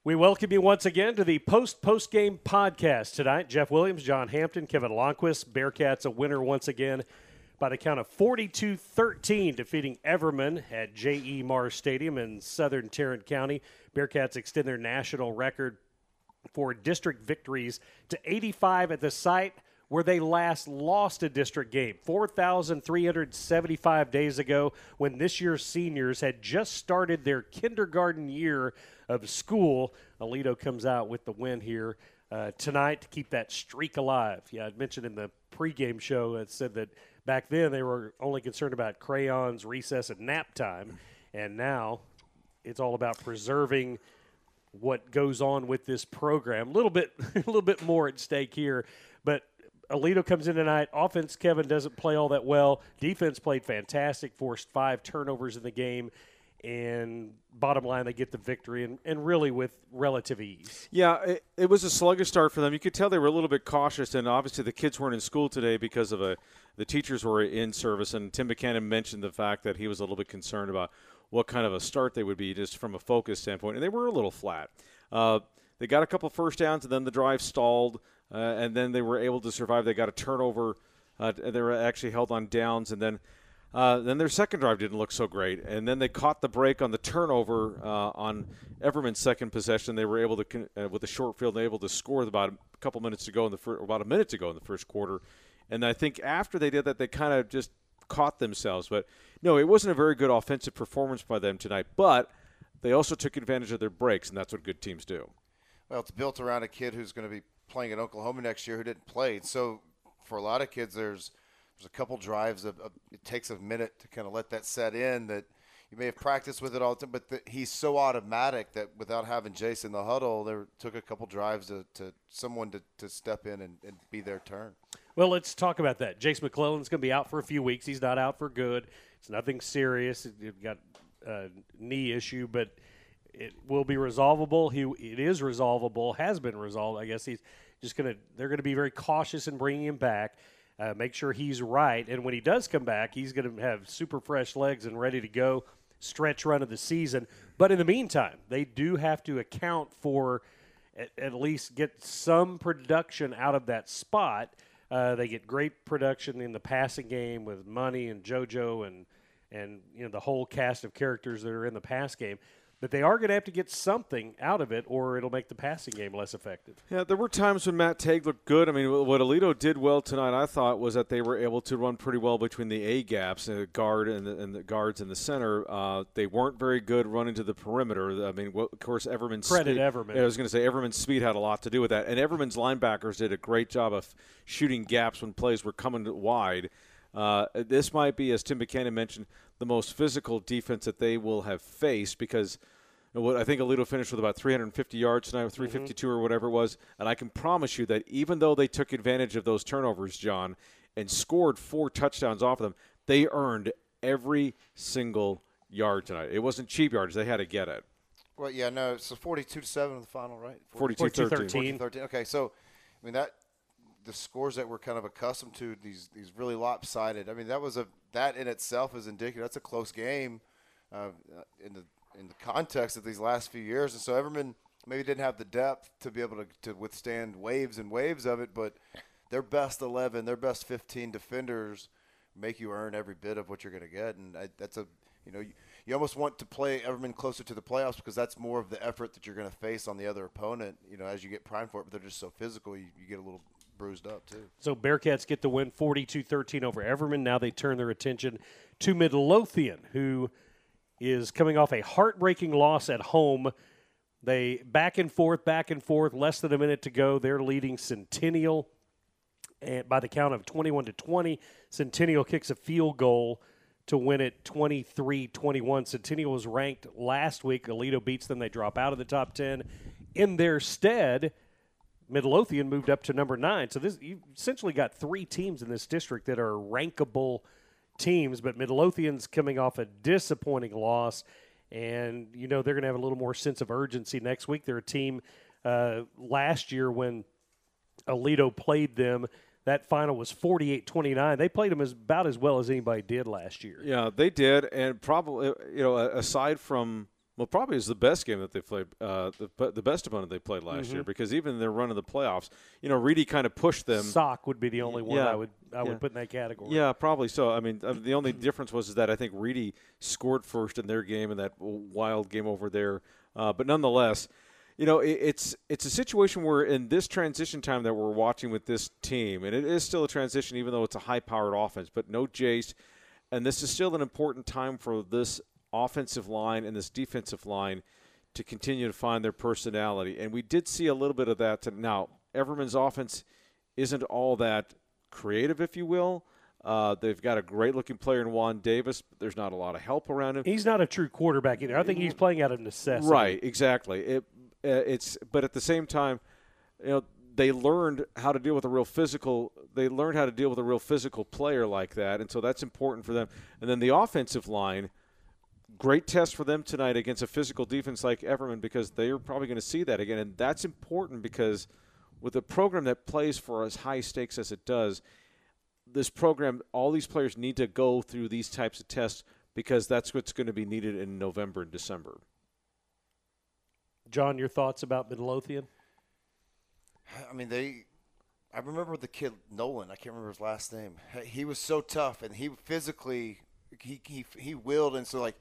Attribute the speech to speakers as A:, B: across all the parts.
A: We welcome you once again to the post-game podcast tonight. Jeff Williams, John Hampton, Kevin Lonnquist. Bearcats a winner once again by the count of 42-13, defeating Everman at J.E. Mars Stadium in southern Tarrant County. Bearcats extend their national record for district victories to 85 at the site where they last lost a district game 4,375 days ago, when this year's seniors had just started their kindergarten year of school. Aledo comes out with the win here tonight to keep that streak alive. Yeah, I mentioned in the pregame show, it said that back then they were only concerned about crayons, recess, and nap time, and now it's all about preserving what goes on with this program. A little bit more at stake here, but Aledo comes in tonight. Offense, Kevin, doesn't play all that well. Defense played fantastic, forced 5 turnovers in the game, and bottom line, they get the victory, and really with relative ease.
B: Yeah, it was a sluggish start for them. You could tell they were a little bit cautious, and obviously the kids weren't in school today because of the teachers were in service, and Tim Buchanan mentioned the fact that he was a little bit concerned about what kind of a start they would be just from a focus standpoint, and they were a little flat. They got a couple first downs, and then the drive stalled, and then they were able to survive. They got a turnover. They were actually held on downs, and then their second drive didn't look so great. And then they caught the break on the turnover on Everman's second possession. They were able to, with a short field, they were able to score about a couple minutes to go about a minute to go in the first quarter. And I think after they did that, they kind of just caught themselves. But, no, it wasn't a very good offensive performance by them tonight. But they also took advantage of their breaks, and that's what good teams do.
C: Well, it's built around a kid who's going to be playing at Oklahoma next year who didn't play. So for a lot of kids, there's a couple drives. It takes a minute to kind of let that set in, that you may have practiced with it all the time, but he's so automatic that without having Jace in the huddle, there took a couple drives to someone to step in and be their turn.
A: Well, let's talk about that. Jace McClellan's going to be out for a few weeks. He's not out for good. It's nothing serious. He's got a knee issue, but it will be resolvable. It is resolvable, has been resolved. I guess they're going to be very cautious in bringing him back, make sure he's right. And when he does come back, he's going to have super fresh legs and ready to go, stretch run of the season. But in the meantime, they do have to account for at least get some production out of that spot. They get great production in the passing game with Money and JoJo and the whole cast of characters that are in the pass game. But they are going to have to get something out of it, or it'll make the passing game less effective.
B: Yeah, there were times when Matt Tague looked good. I mean, what Aledo did well tonight, I thought, was that they were able to run pretty well between the A gaps, the guard and the guards in the center. They weren't very good running to the perimeter. I mean, of course, Everman's
A: credit
B: speed,
A: Everman.
B: I was going to say Everman's speed had a lot to do with that, and Everman's linebackers did a great job of shooting gaps when plays were coming wide. This might be, as Tim Buchanan mentioned, the most physical defense that they will have faced, because I think Aledo finished with about 350 yards tonight, 352 or whatever it was. And I can promise you that even though they took advantage of those turnovers, John, and scored 4 touchdowns off of them, they earned every single yard tonight. It wasn't cheap yards. They had to get it.
C: Well, yeah, no, it's 42-7 in the final, right?
B: 42-13.
C: 42-13. Okay, so, I mean, the scores that we're kind of accustomed to, these really lopsided, I mean, that in itself is indicative. That's a close game in the context of these last few years. And so Everman maybe didn't have the depth to be able to withstand waves and waves of it, but their best 11, their best 15 defenders make you earn every bit of what you're going to get. And you almost want to play Everman closer to the playoffs, because that's more of the effort that you're going to face on the other opponent, as you get primed for it. But they're just so physical, you get a little bruised up too.
A: So Bearcats get the win 42-13 over Everman. Now they turn their attention to Midlothian, who is coming off a heartbreaking loss at home. They back and forth, less than a minute to go. They're leading Centennial and by the count of 21-20. Centennial kicks a field goal to win it 23-21. Centennial was ranked last week. Aledo beats them. They drop out of the top 10. In their stead, Midlothian moved up to number 9. So you essentially got 3 teams in this district that are rankable teams, but Midlothian's coming off a disappointing loss, and they're going to have a little more sense of urgency next week. They're a team last year when Aledo played them, that final was 48-29. They played them about as well as anybody did last year.
B: Yeah, they did, and probably, aside from Well, probably is the best game that they played, the best opponent they played last year, because even in their run of the playoffs, Reedy kind of pushed them.
A: Sock would be the only one I would
B: Yeah.
A: put in that category.
B: Yeah, probably so. I mean, the only difference was that I think Reedy scored first in their game in that wild game over there. But nonetheless, it's a situation where in this transition time that we're watching with this team, and it is still a transition even though it's a high-powered offense, but no Jace, and this is still an important time for this offensive line and this defensive line to continue to find their personality. And we did see a little bit of that. Now, Everman's offense isn't all that creative, if you will. They've got a great-looking player in Juan Davis, but there's not a lot of help around him.
A: He's not a true quarterback either. I think he's playing out of necessity.
B: Right, exactly. But at the same time, they learned how to deal with a real physical. They learned how to deal with a real physical player like that, and so that's important for them. And then the offensive line, great test for them tonight against a physical defense like Everman, because they are probably going to see that again, and that's important because with a program that plays for as high stakes as it does, this program, all these players need to go through these types of tests because that's what's going to be needed in November and December.
A: John, your thoughts about Midlothian?
C: I mean, I remember the kid Nolan. I can't remember his last name. He was so tough, and he physically he willed, and so like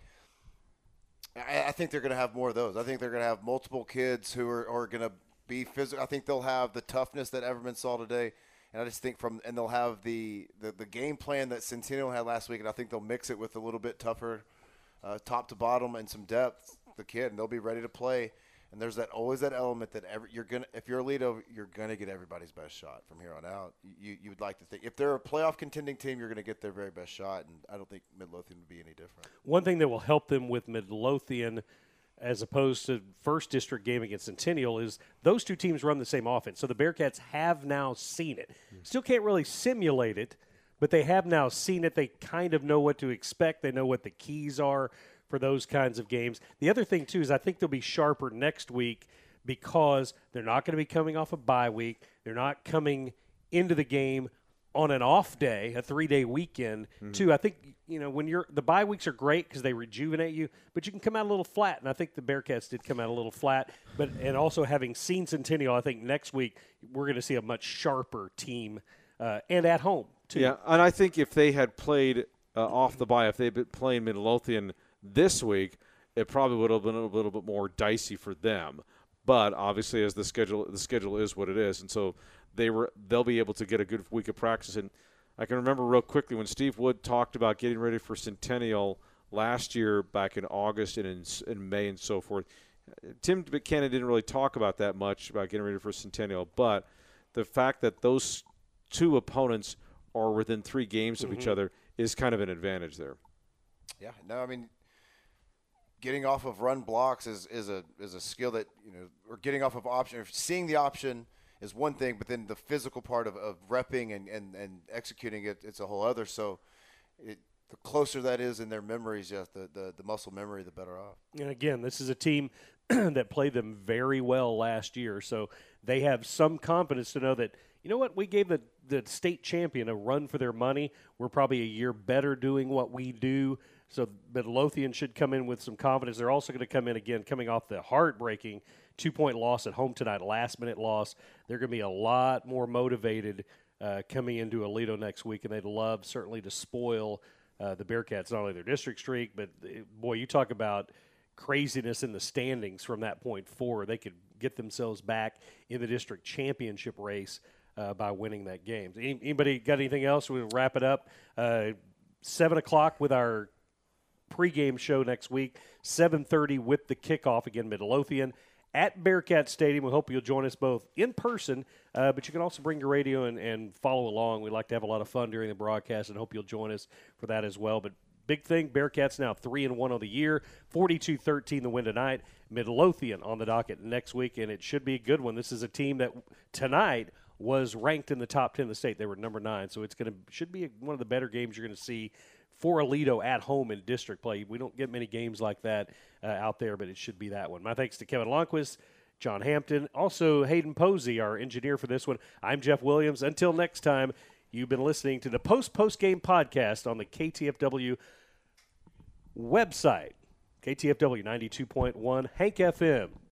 C: I think they're going to have more of those. I think they're going to have multiple kids who are going to be physical. I think they'll have the toughness that Everman saw today, and I just think and they'll have the game plan that Centennial had last week, and I think they'll mix it with a little bit tougher top to bottom and some depth. The kid, and they'll be ready to play. And there's always that element that if you're Aledo, you're gonna get everybody's best shot from here on out. You would like to think if they're a playoff contending team, you're gonna get their very best shot, and I don't think Midlothian would be any different.
A: One thing that will help them with Midlothian, as opposed to first district game against Centennial, is those two teams run the same offense. So the Bearcats have now seen it. Still can't really simulate it, but they have now seen it. They kind of know what to expect. They know what the keys are for those kinds of games. The other thing, too, is I think they'll be sharper next week because they're not going to be coming off a bye week. They're not coming into the game on an off day, a 3-day weekend, too. I think, when the bye weeks are great because they rejuvenate you, but you can come out a little flat, and I think the Bearcats did come out a little flat. And also having seen Centennial, I think next week we're going to see a much sharper team and at home, too.
B: Yeah, and I think if they had played off the bye, if they'd been playing Midlothian this week, it probably would have been a little bit more dicey for them. But obviously, as the schedule is what it is, and so they'll be able to get a good week of practice. And I can remember real quickly when Steve Wood talked about getting ready for Centennial last year, back in August and in May and so forth. Tim Buchanan didn't really talk about that much about getting ready for Centennial, but the fact that those two opponents are within 3 games of each other is kind of an advantage there.
C: Yeah, no, I mean, getting off of run blocks is a skill that, or getting off of option, or seeing the option is one thing, but then the physical part of repping and executing it, it's a whole other. So the closer that is in their memories, the muscle memory, the better off.
A: And again, this is a team that played them very well last year, so they have some confidence to know that, we gave the state champion a run for their money. We're probably a year better doing what we do. So Midlothian should come in with some confidence. They're also going to come in again, coming off the heartbreaking 2-point loss at home tonight, last-minute loss. They're going to be a lot more motivated coming into Aledo next week, and they'd love certainly to spoil the Bearcats, not only their district streak, but, boy, you talk about craziness in the standings from that point forward. They could get themselves back in the district championship race by winning that game. Anybody got anything else? We'll wrap it up. 7 o'clock with our pregame show next week, 7:30 with the kickoff, again, Midlothian at Bearcat Stadium. We hope you'll join us both in person, but you can also bring your radio and follow along. We like to have a lot of fun during the broadcast, and hope you'll join us for that as well. But big thing, Bearcats now 3-1 on the year, 42-13 the win tonight. Midlothian on the docket next week, and it should be a good one. This is a team that tonight was ranked in the top 10 of the state. They were number 9, so should be one of the better games you're going to see for Aledo at home in district play. We don't get many games like that out there, but it should be that one. My thanks to Kevin Lonnquist, John Hampton, also Hayden Posey, our engineer for this one. I'm Jeff Williams. Until next time, you've been listening to the Post-Game podcast on the KTFW website. KTFW 92.1, Hank FM.